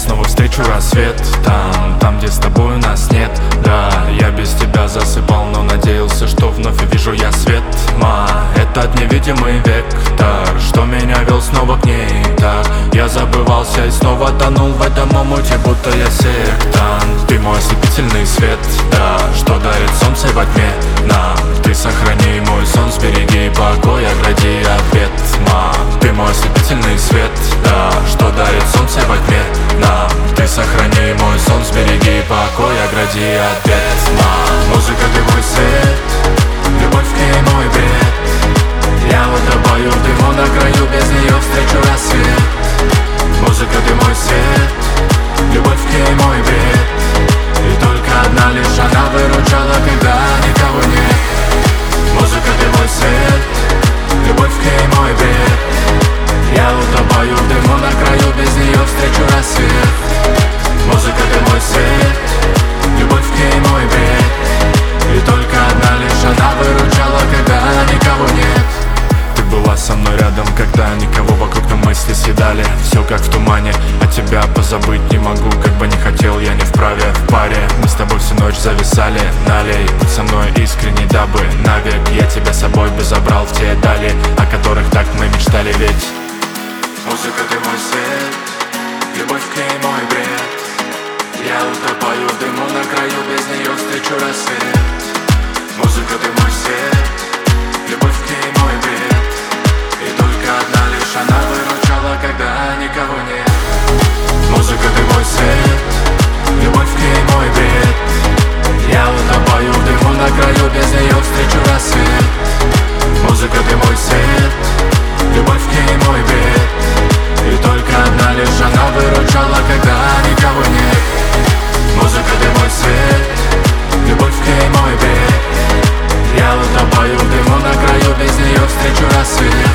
снова встречу рассвет там, где с тобой у нас нет. Да, я без тебя засыпал, но надеялся, что вновь увижу я свет. Этот невидимый вектор, что меня вел снова к ней. Так, я забывался и снова тонул в этом омуте, будто я сектант. Ты мой ослепительный свет, да, что дарит солнце во тьме нам. Ты сохрани мой сон, сбереги покой, огради ответ. Ты мой ослепительный свет, да, что дарит солнце во тьме нам. Ты сохрани мой сон, сбереги покой, огради ответ. Музыка, ты мой свет, любовь к ней мой бред. Я утопаю в дыму на краю, без нее встречу рассвет. Музыка, ты мой свет, любовь к ней мой бред. И только одна лишь она выручала, когда никого нет. Музыка, ты мой свет, любовь к ней мой бред. Я утопаю в дыму на краю, без нее встречу рассвет. Музыка, ты мой свет, любовь к ней мой бред. И только одна лишь она выручала, когда никого нет. Ты была со мной рядом, когда никого вокруг, но мысли съедали. Все как в тумане, а тебя позабыть не могу. Как бы не хотел, я не вправе в паре. Мы с тобой всю ночь зависали. Налей, будь со мной искренне, дабы навек я тебя с собой бы забрал в те дали, о которых так мы мечтали ведь. Музыка, ты мой свет, любовь к ней мой бред. Я утопаю в дыму на краю, без нее встречу рассвет. Музыка, ты мой свет, любовь к ней мой бред. И только одна лишь она выручала, когда никого нет. Музыка, ты мой свет, любовь к ней мой бред. Я утопаю в дыму на краю, без нее встречу рассвет. Музыка, ты мой свет, любовь к ней мой бред. И только одна лишь она выручала, когда никого нет. Музыка, ты мой свет, любовь к ней мой бред. Я утопаю в дыму на краю, без нее встречу рассвет.